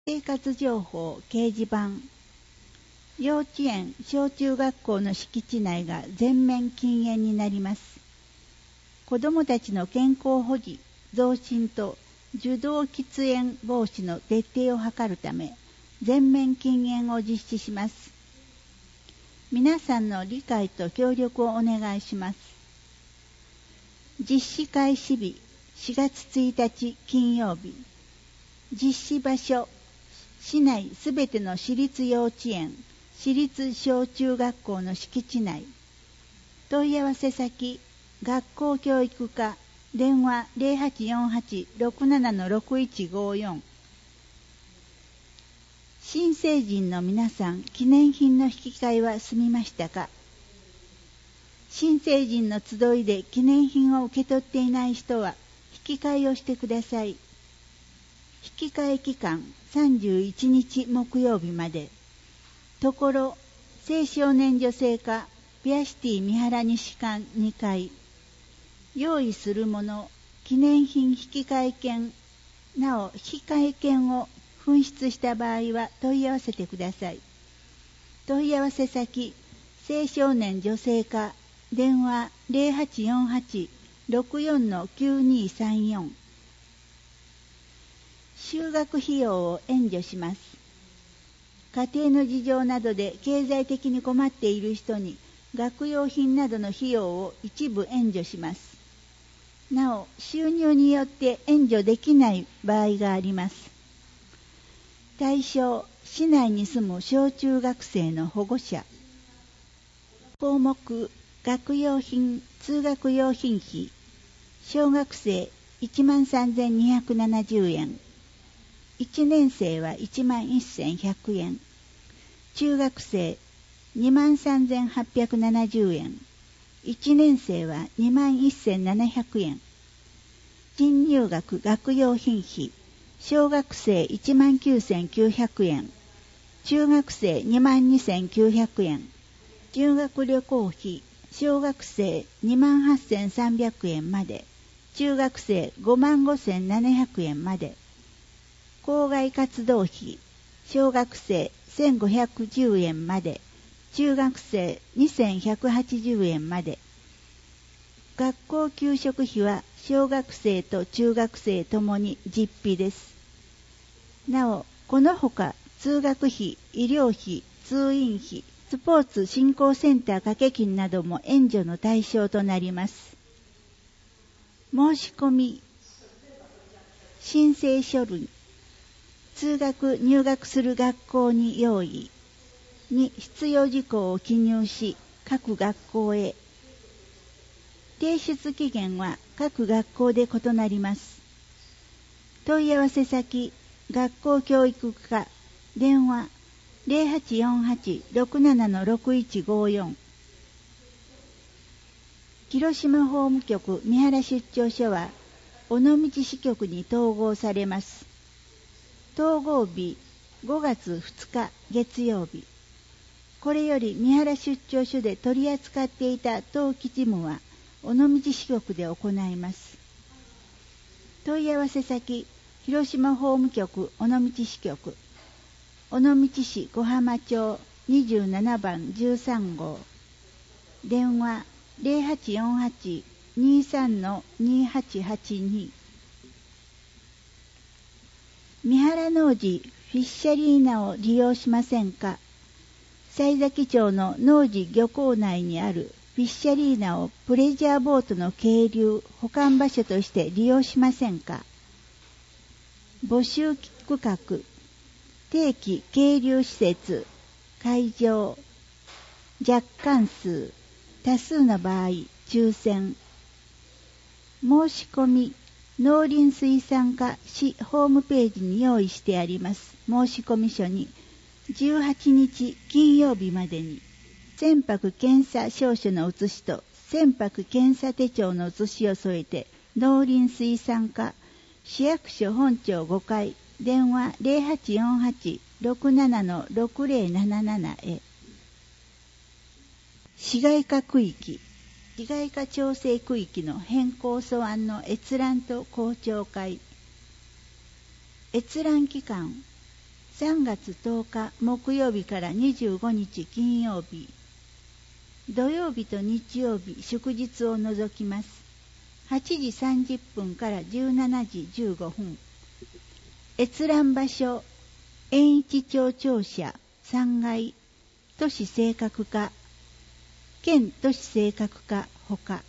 生活情報掲示板。幼稚園・小中学校の敷地内が全面禁煙になります。子どもたちの健康保持増進と受動喫煙防止の徹底を図るため、全面禁煙を実施します。皆さんの理解と協力をお願いします。実施開始日4月1日金曜日。実施場所、市内すべての私立幼稚園、私立小中学校の敷地内。問い合わせ先、学校教育課、電話 0848-67-6154。新成人の皆さん、記念品の引き換えは済みましたか？新成人の集いで記念品を受け取っていない人は、引き換えをしてください。引き換え期間31日木曜日まで。ところ、青少年女性課ピアシティ三原西館2階。用意するもの、記念品引き換え券、なお引き換え券を紛失した場合は問い合わせてください。問い合わせ先、青少年女性課、電話 0848-64-9234。就学費用を援助します。家庭の事情などで経済的に困っている人に学用品などの費用を一部援助します。なお、収入によって援助できない場合があります。対象、市内に住む小中学生の保護者。項目、学用品、通学用品費。小学生13,270円。1年生は11,100円。中学生23,870円。1年生は21,700円。新入学学用品費。小学生19,900円。中学生22,900円。修学旅行費。小学生28,300円まで。中学生55,700円まで。校外活動費。小学生1,510円まで。中学生2,180円まで。学校給食費は小学生と中学生ともに実費です。なお、このほか通学費、医療費、通院費、スポーツ振興センター掛け金なども援助の対象となります。申し込み、申請書類、通学入学する学校に用意に必要事項を記入し、各学校へ。提出期限は各学校で異なります。問い合わせ先、学校教育課、電話 0848-67-6154。広島法務局三原出張所は、尾道支局に統合されます。統合日5月2日月曜日。これより三原出張所で取り扱っていた登記事務は尾道支局で行います。問い合わせ先、広島法務局尾道支局、尾道市小浜町27番13号。電話 0848-23-2882。三原農事フィッシャリーナを利用しませんか？西崎町の農事漁港内にあるフィッシャリーナをプレジャーボートの係留保管場所として利用しませんか？募集区画、定期係留施設、会場、若干数、多数の場合、抽選。申し込み、農林水産課市ホームページに用意してあります申し込み書に、18日金曜日までに、船舶検査証書の写しと船舶検査手帳の写しを添えて、農林水産課市役所本庁5階、電話 0848-67-6077 へ。市街化区域、市街化調整区域の変更素案の閲覧と公聴会。閲覧期間 3月10日木曜日から25日金曜日、土曜日と日曜日祝日を除きます。8時30分から17時15分。閲覧場所、円一町庁舎3階、都市正確課、県都市正確課ほか。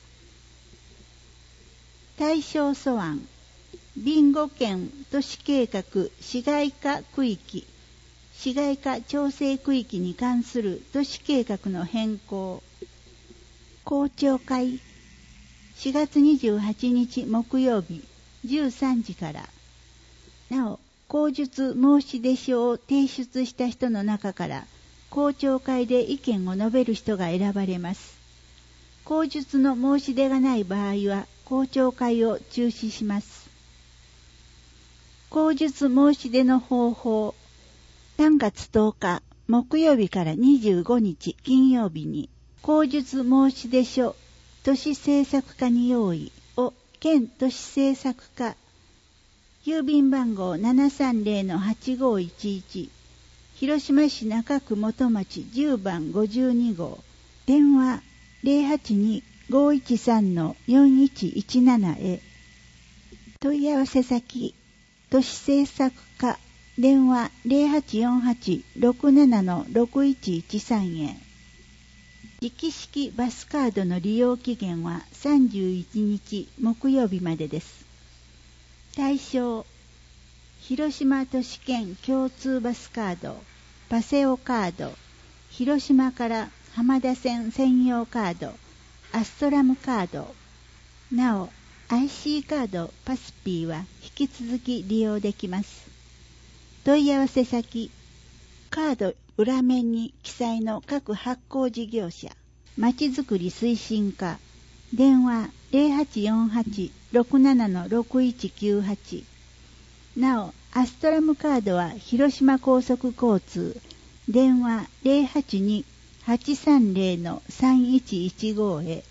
対象素案、備後県都市計画市街化区域、市街化調整区域に関する都市計画の変更。公聴会、4月28日木曜日13時から。なお、口述申出書を提出した人の中から公聴会で意見を述べる人が選ばれます。口述の申し出がない場合は公聴会を中止します。口述申し出の方法。3月10日木曜日から25日金曜日に口述申し出書都市政策課に用意を県都市政策課郵便番号 730-8511 広島市中区元町10番52号電話 082-513-4117 へ。問い合わせ先都市政策課電話 0848-67-6113 へ。直式バスカードの利用期限は31日木曜日までです。対象、広島都市圏共通バスカード、パセオカード、広島から浜田線専用カード、アストラムカード。なお、IC カードパスピーは引き続き利用できます。問い合わせ先、カード裏面に記載の各発行事業者、まちづくり推進課、電話 0848-67-6198。なお、アストラムカードは広島高速交通、電話 082-830-3115 へ。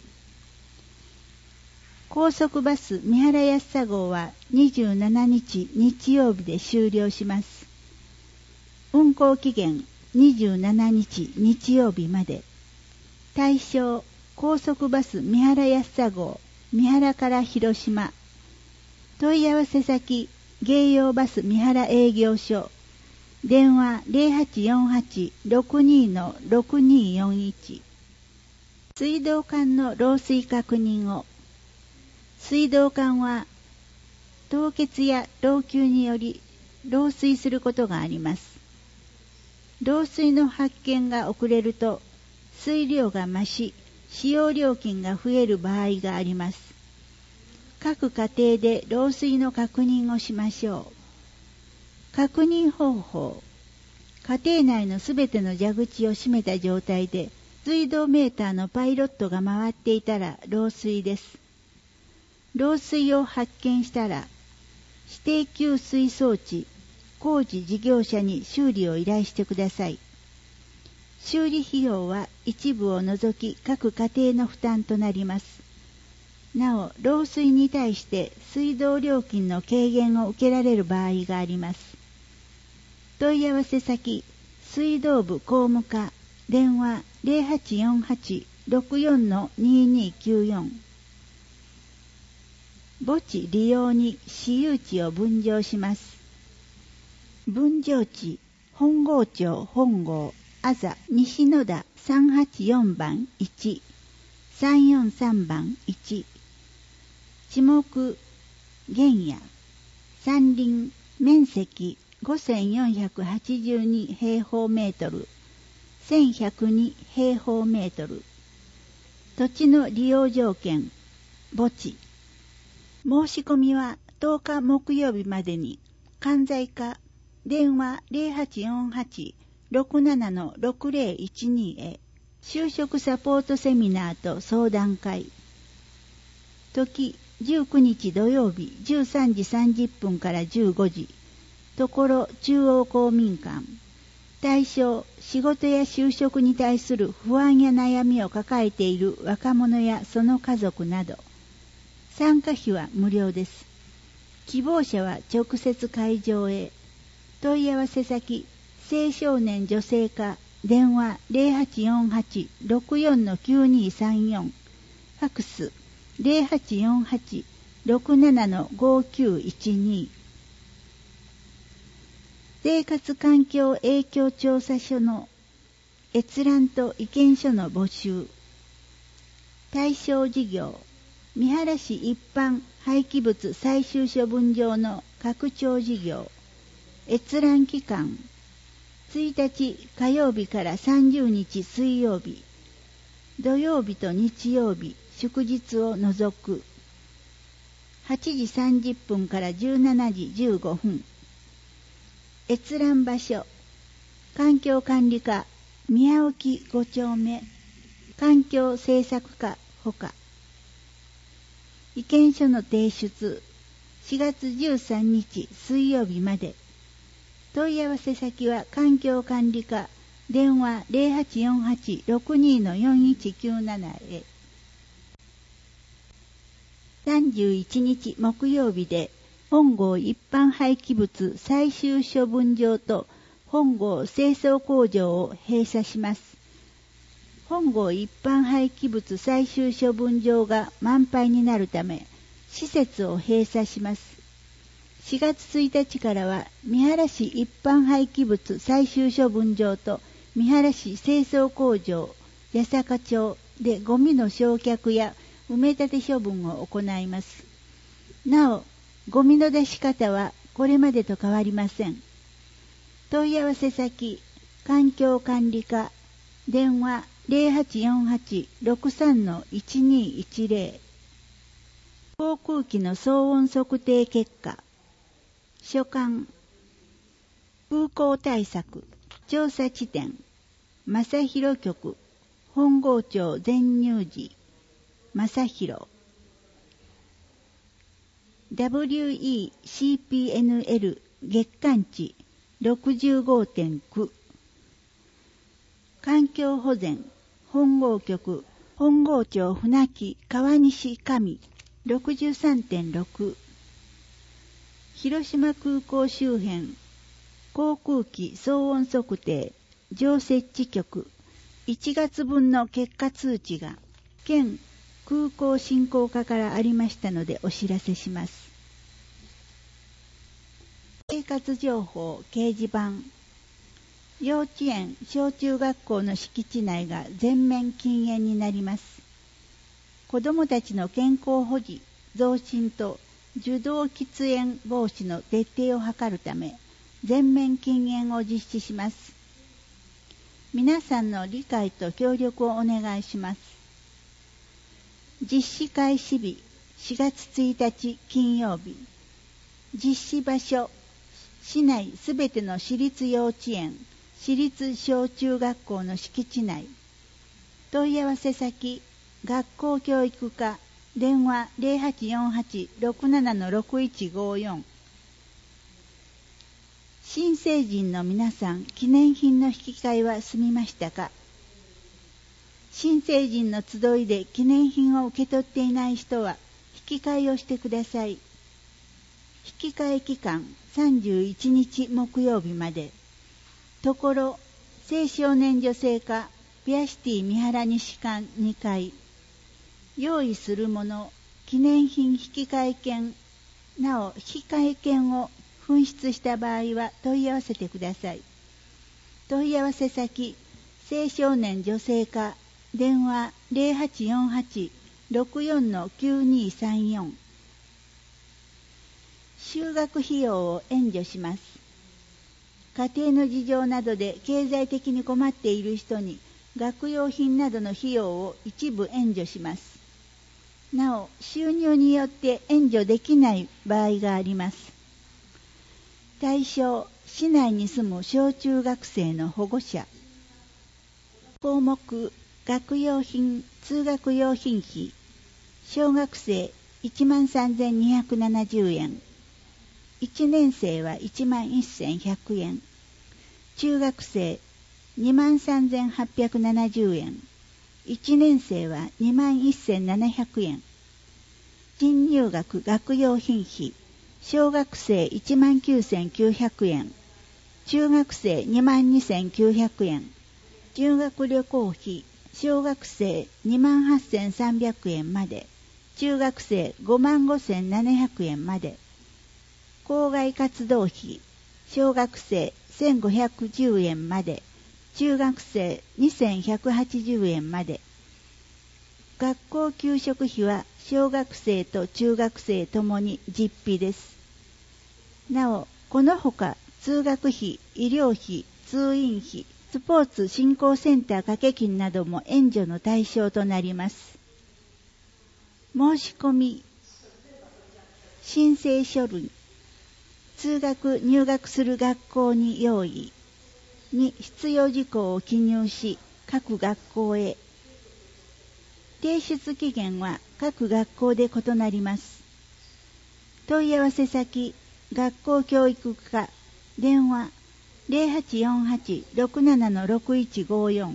高速バス三原安佐号は27日日曜日で終了します。運行期限27日日曜日まで。対象、高速バス三原安佐号、三原から広島。問い合わせ先、芸用バス三原営業所。電話 0848-62-6241。水道管の漏水確認を。水道管は凍結や老朽により漏水することがあります。漏水の発見が遅れると水量が増し使用料金が増える場合があります。各家庭で漏水の確認をしましょう。確認方法。家庭内のすべての蛇口を閉めた状態で水道メーターのパイロットが回っていたら漏水です。漏水を発見したら、指定給水装置、工事事業者に修理を依頼してください。修理費用は一部を除き各家庭の負担となります。なお、漏水に対して水道料金の軽減を受けられる場合があります。問い合わせ先、水道部工務課、電話 0848-64-2294。墓地利用に私有地を分譲します。分譲地、本郷町本郷、あざ西野田384番1、343番1。地目、原野、山林、面積5482平方メートル、1102平方メートル。土地の利用条件、墓地。申し込みは10日木曜日までに、関西課、電話 0848-67-6012 へ。就職サポートセミナーと相談会。時、19日土曜日13時30分から15時。ところ中央公民館。対象、仕事や就職に対する不安や悩みを抱えている若者やその家族など。参加費は無料です。希望者は直接会場へ。 問い合わせ先、青少年女性課、電話 0848-64-9234、ファクス 0848-67-5912。生活環境影響調査書の閲覧と意見書の募集。対象事業、三原市一般廃棄物最終処分場の拡張事業。閲覧期間、1日火曜日から30日水曜日、土曜日と日曜日、祝日を除く。8時30分から17時15分。閲覧場所、環境管理課、宮沖5丁目、環境政策課ほか。意見書の提出、4月13日水曜日まで。問い合わせ先は環境管理課、電話 0848-62-4197 へ。31日木曜日で、本郷一般廃棄物最終処分場と本郷清掃工場を閉鎖します。本郷一般廃棄物最終処分場が満杯になるため、施設を閉鎖します。4月1日からは三原市一般廃棄物最終処分場と三原市清掃工場、八坂町でゴミの焼却や埋め立て処分を行います。なお、ゴミの出し方はこれまでと変わりません。問い合わせ先、環境管理課、電話 0848-63-1210。航空機の騒音測定結果。所管、空港対策、調査地点、正広局、本郷町全入時、正広。WECPNL 月間値 65.9。環境保全、本郷局、本郷町船木川西上 63.6。広島空港周辺、航空機騒音測定、常設置局、1月分の結果通知が、県空港振興課からありましたのでお知らせします。生活情報掲示板。幼稚園、小中学校の敷地内が全面禁煙になります。子どもたちの健康保持、増進と受動喫煙防止の徹底を図るため、全面禁煙を実施します。皆さんの理解と協力をお願いします。実施開始日、4月1日金曜日。実施場所、市内すべての私立幼稚園、私立小中学校の敷地内。問い合わせ先、学校教育課、電話 0848-67-6154。新成人の皆さん、記念品の引き換えは済みましたか？新成人の集いで記念品を受け取っていない人は、引き換えをしてください。引き換え期間31日木曜日まで。ところ、青少年女性課ピアシティ三原西館2階。用意するもの、記念品引き換え券、なお引き換え券を紛失した場合は問い合わせてください。問い合わせ先、青少年女性課、電話 0848-64-9234。就学費用を援助します。家庭の事情などで経済的に困っている人に学用品などの費用を一部援助します。なお、収入によって援助できない場合があります。対象、市内に住む小中学生の保護者。項目、学用品、通学用品費。小学生 13,270 円。1年生は 11,100 円。中学生 23,870 円。1年生は 21,700 円。新入学学用品費。小学生 19,900 円。 中学生22,900円、修学旅行費、小学生28,300円まで、中学生55,700円まで、校外活動費、小学生1,510円まで、中学生2,180円まで、学校給食費は小学生と中学生ともに実費です。なお、このほか通学費、医療費、通院費、スポーツ振興センター掛け金なども援助の対象となります。申し込み、申請書類、通学・入学する学校に用意に必要事項を記入し、各学校へ。提出期限は各学校で異なります。問い合わせ先、学校教育課、電話 0848-67-6154。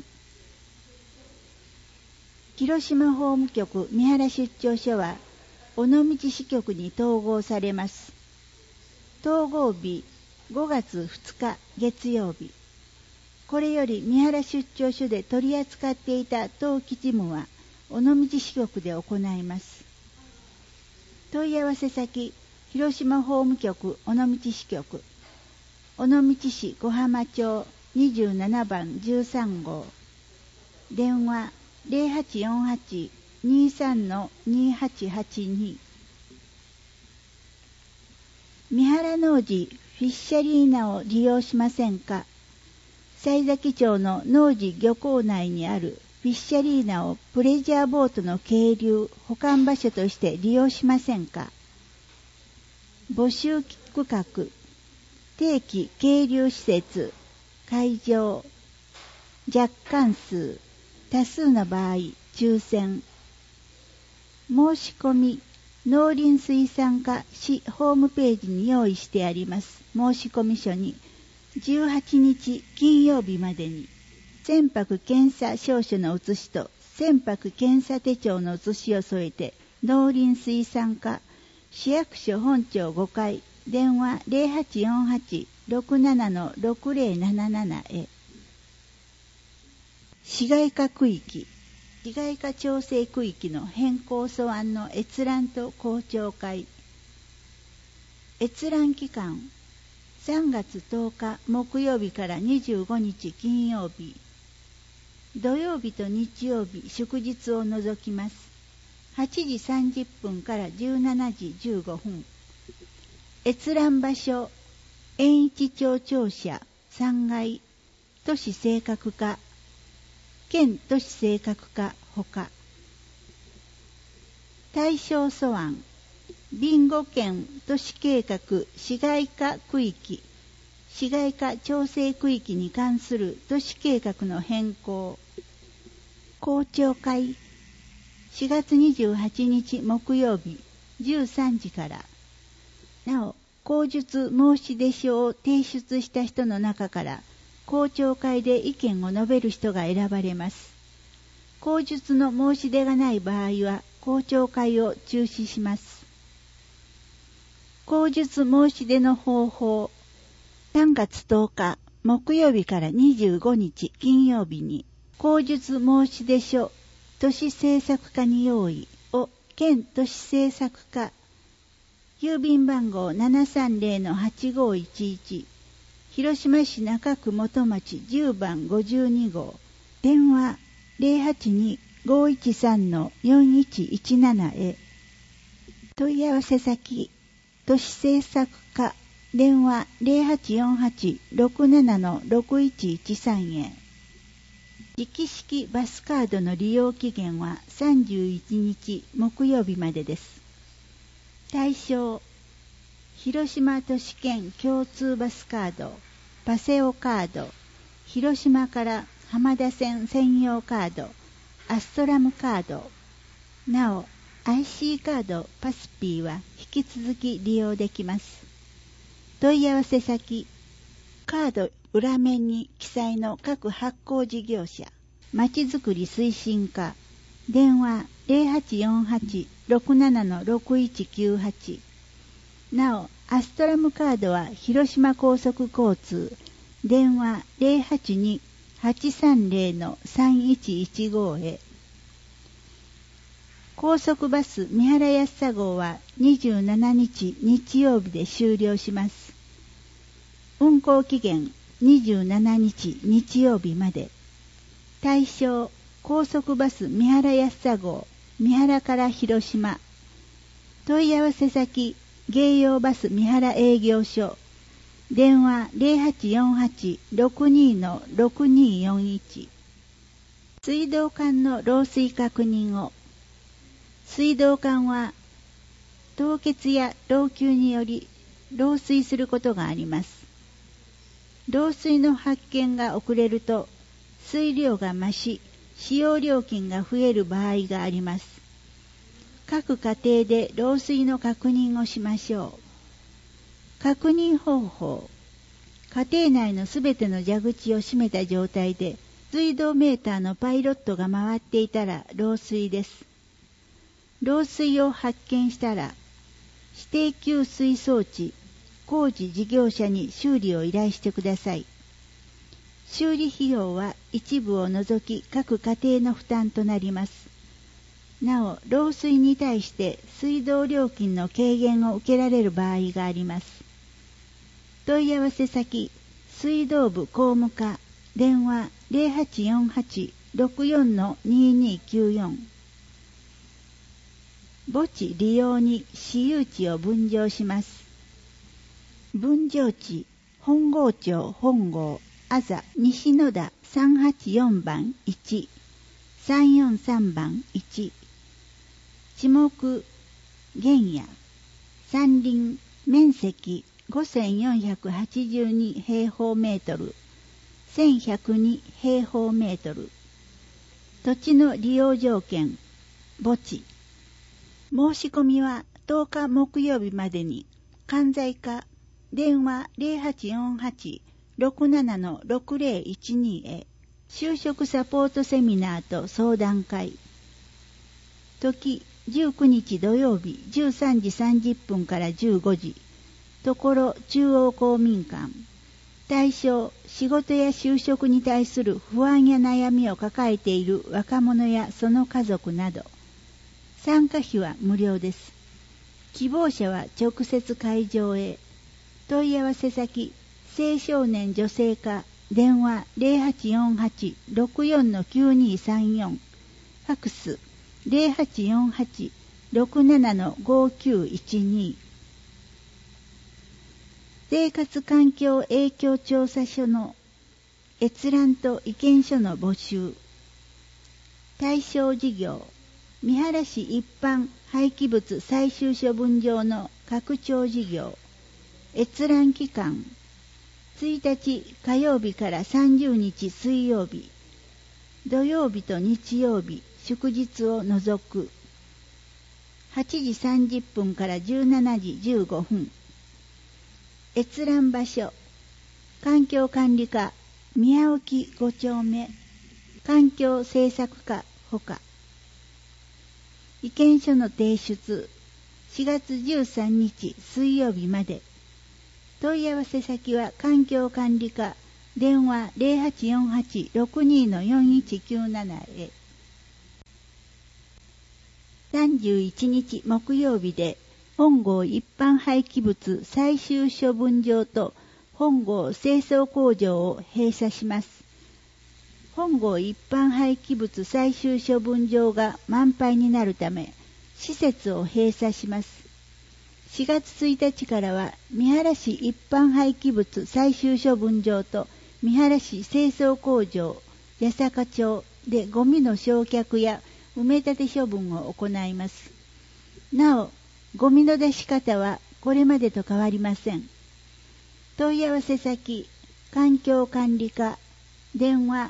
広島法務局三原出張所は尾道支局に統合されます。統合日5月2日月曜日。これより三原出張所で取り扱っていた登記事務は尾道支局で行います。問い合わせ先、広島法務局尾道支局、尾道市小浜町27番13号、電話 0848-23-2882。三原農事フィッシャリーナを利用しませんか？西崎町の農事漁港内にあるフィッシャリーナをプレジャーボートの係留・保管場所として利用しませんか？募集区画、定期係留施設、会場、若干数、多数の場合、抽選。申し込み、農林水産課市ホームページに用意してあります申し込み書に、18日金曜日までに、船舶検査証書の写しと船舶検査手帳の写しを添えて、農林水産課市役所本庁5階、電話 0848-67-6077 へ。市街化区域、市街化調整区域の変更素案の閲覧と公聴会。閲覧期間、3月10日木曜日から25日金曜日、土曜日と日曜日祝日を除きます。8時30分から17時15分。閲覧場所、円一町庁舎3階、都市正確課、県都市正確課ほか。対象素案、備後県都市計画市街化区域、市街化調整区域に関する都市計画の変更。公聴会、4月28日木曜日13時から。なお、口述申出書を提出した人の中から公聴会で意見を述べる人が選ばれます。口述の申し出がない場合は公聴会を中止します。口述申し出の方法。3月10日木曜日から25日金曜日に、口述申し出書都市政策課に用意を県都市政策課、郵便番号 730-8511、広島市中区元町10番52号、電話 082-513-4117 へ。問い合わせ先、都市政策課、電話 0848-67-6113 へ。直式バスカードの利用期限は31日木曜日までです。対象、広島都市圏共通バスカード、パセオカード、広島から浜田線専用カード、アストラムカード。なお、IC カードパスピーは引き続き利用できます。問い合わせ先、カード裏面に記載の各発行事業者、まちづくり推進課、電話 0848-67-6198。なお、アストラムカードは広島高速交通電話 082-830-3115 へ。高速バス三原安佐号は27日日曜日で終了します。運行期限27日日曜日まで。対象高速バス三原安佐号三原から広島。問い合わせ先芸洋バス三原営業所。電話 0848-62-6241。水道管の漏水確認を。水道管は凍結や老朽により漏水することがあります。漏水の発見が遅れると水量が増し、使用料金が増える場合があります。各家庭で漏水の確認をしましょう。確認方法。家庭内のすべての蛇口を閉めた状態で水道メーターのパイロットが回っていたら漏水です。漏水を発見したら、指定給水装置工事事業者に修理を依頼してください。修理費用は一部を除き各家庭の負担となります。なお、漏水に対して水道料金の軽減を受けられる場合があります。問い合わせ先、水道部工務課、電話 0848-64-2294。墓地利用に私有地を分譲します。分譲地、本郷町本郷、あざ西野田384番1、343番1。地目、原野、山林、面積5482平方メートル、1102平方メートル。土地の利用条件、墓地。申し込みは10日木曜日までに、関西課、電話 0848-67-6012 へ。就職サポートセミナーと相談会。時19日土曜日13時30分から15時。ところ中央公民館。対象、仕事や就職に対する不安や悩みを抱えている若者やその家族など。参加費は無料です。希望者は直接会場へ。問い合わせ先、青少年女性課、電話 0848-64-9234。ファクス 0848-67-5912。生活環境影響調査書の閲覧と意見書の募集。対象事業、三原市一般廃棄物最終処分場の拡張事業。閲覧期間、1日火曜日から30日水曜日、土曜日と日曜日、祝日を除く。8時30分から17時15分。閲覧場所、環境管理課、宮沖5丁目、環境政策課ほか。意見書の提出、4月13日水曜日まで。問い合わせ先は環境管理課、電話 0848-62-4197 へ。31日木曜日で、本郷一般廃棄物最終処分場と本郷清掃工場を閉鎖します。本郷一般廃棄物最終処分場が満杯になるため、施設を閉鎖します。4月1日からは三原市一般廃棄物最終処分場と三原市清掃工場、八坂町でゴミの焼却や埋め立て処分を行います。なお、ゴミの出し方はこれまでと変わりません。問い合わせ先、環境管理課、電話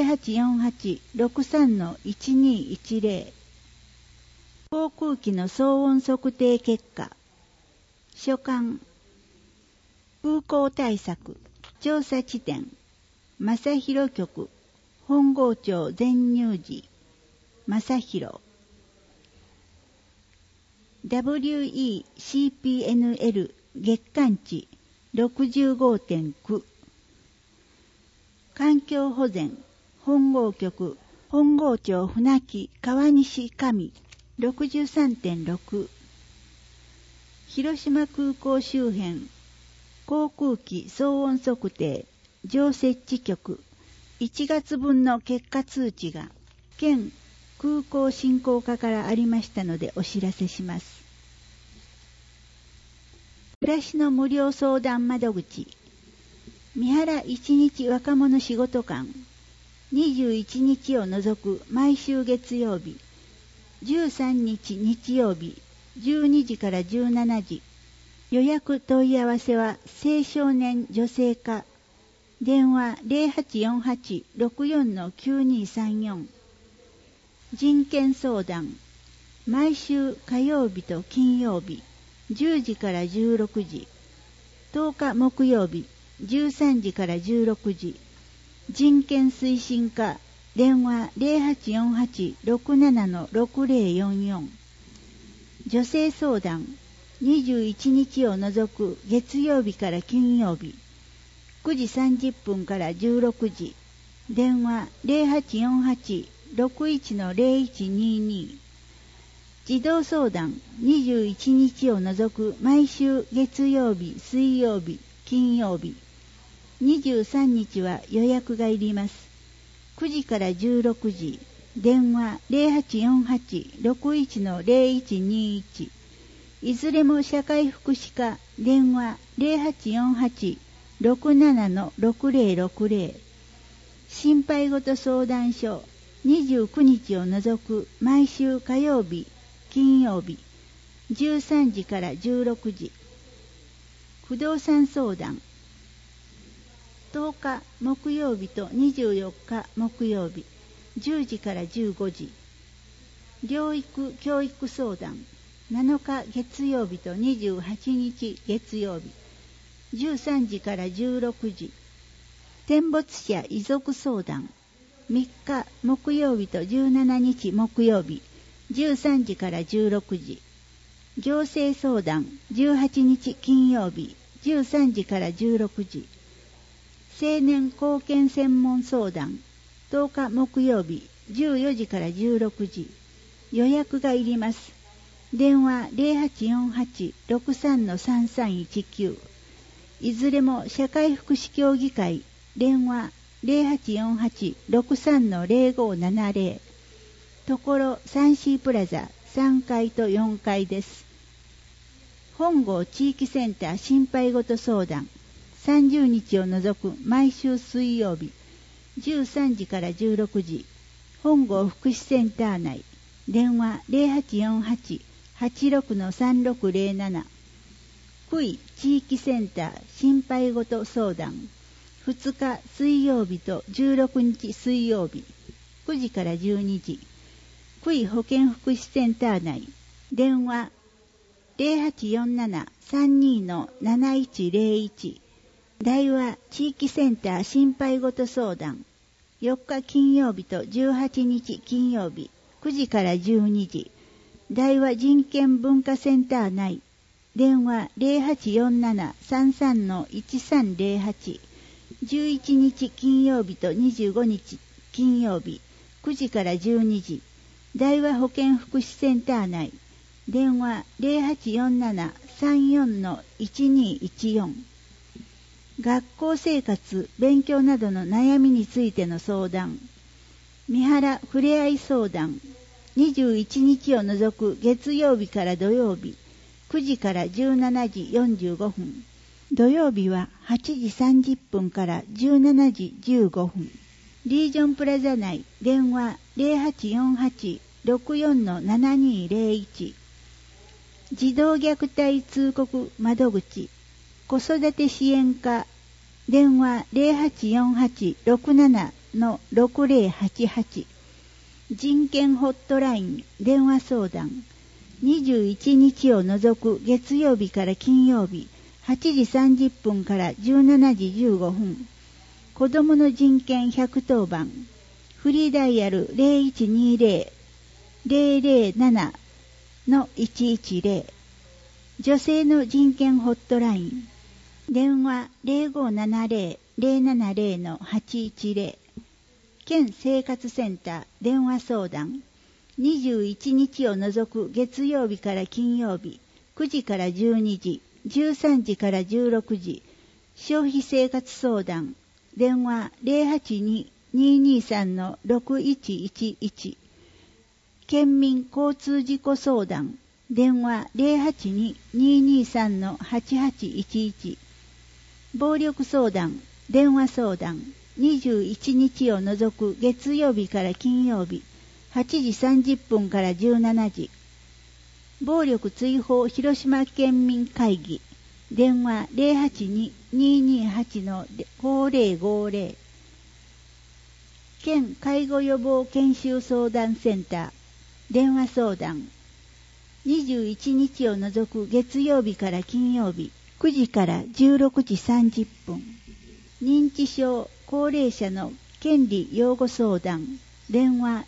0848-63-1210。航空機の騒音測定結果。所管、空港対策、調査地点、正広局、本郷町全入寺、正広。WECPNL 月間値 65.9。 環境保全本郷局本郷町船木川西上 63.6 広島空港周辺航空機騒音測定常設置局1月分の結果通知が県空港振興課からありましたのでお知らせします。暮らしの無料相談窓口三原一日若者仕事館21日を除く毎週月曜日13日日曜日12時から17時予約問い合わせは青少年女性課電話 0848-64-9234 人権相談毎週火曜日と金曜日10時から16時10日木曜日13時から16時人権推進課電話 0848-67-6044 女性相談21日を除く月曜日から金曜日9時30分から16時電話 0848-61-0122 児童相談21日を除く毎週月曜日水曜日金曜日23日は予約がいります。9時から16時電話 0848-61-0121 いずれも社会福祉課電話 0848-67-6060 心配事相談所29日を除く毎週火曜日金曜日13時から16時不動産相談10日木曜日と24日木曜日10時から15時療育教育相談7日月曜日と28日月曜日13時から16時転没者遺族相談3日木曜日と17日木曜日13時から16時行政相談18日金曜日13時から16時青年貢献専門相談10日木曜日14時から16時予約がいります。電話 0848-63-3319 いずれも社会福祉協議会電話 0848-63-0570 ところサンシープラザ3階と4階です。本郷地域センター心配事相談30日を除く毎週水曜日13時から16時本郷福祉センター内電話 0848-86-3607 福井地域センター心配事相談2日水曜日と16日水曜日9時から12時福井保健福祉センター内電話 0847-32-7101 台話地域センター心配事相談4日金曜日と18日金曜日9時から12時台話人権文化センター内電話 0847-33-1308 11日金曜日と25日金曜日9時から12時台話保健福祉センター内電話 0847-34-1214 学校生活勉強などの悩みについての相談三原ふれあい相談21日を除く月曜日から土曜日9時から17時45分土曜日は8時30分から17時15分リージョンプラザ内電話 0848-64-7201 児童虐待通告窓口子育て支援課電話 0848-67-6088 人権ホットライン電話相談21日を除く月曜日から金曜日8時30分から17時15分子どもの人権110番フリーダイヤル 0120-007-110 女性の人権ホットライン電話 070-810。県生活センター電話相談。21日を除く月曜日から金曜日、9時から12時、13時から16時。消費生活相談。電話 082-223-6111。県民交通事故相談。電話 082-223-8811。暴力相談。電話相談。21日を除く月曜日から金曜日、8時30分から17時。暴力追放広島県民会議。電話 082-228-5050。県介護予防研修相談センター。電話相談。21日を除く月曜日から金曜日、9時から16時30分。認知症高齢者の権利擁護相談。電話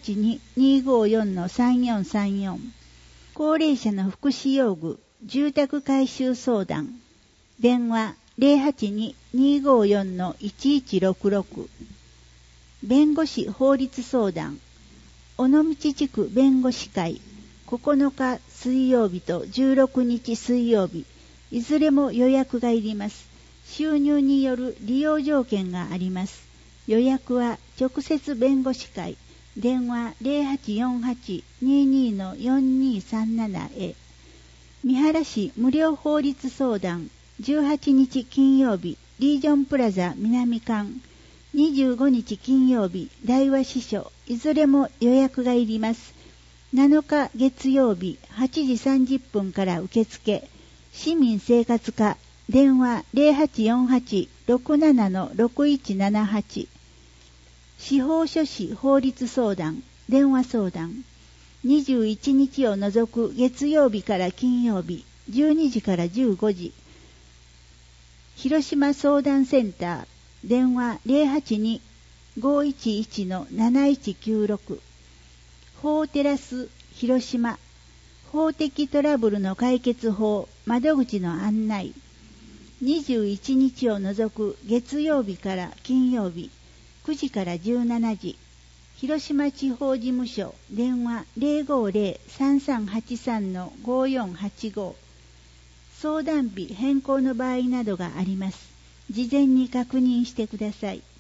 082-254-3434。高齢者の福祉用具住宅改修相談。電話 082-254-1166。弁護士法律相談。尾道地区弁護士会。9日水曜日と16日水曜日、いずれも予約がいります。収入による利用条件があります。予約は直接弁護士会。電話 0848-22-4237 へ。三原市無料法律相談。18日金曜日、リージョンプラザ南館。25日金曜日、大和支所。いずれも予約がいります。7日月曜日8時30分から受付。市民生活課。電話 0848-67-6178。司法書士法律相談。電話相談。21日を除く月曜日から金曜日、12時から15時。広島相談センター。電話 082-511-7196。法テラス広島。法的トラブルの解決法窓口の案内。21日を除く月曜日から金曜日、9時から17時。広島地方事務所。電話 050-3383-5485。相談日変更の場合などがあります。事前に確認してください。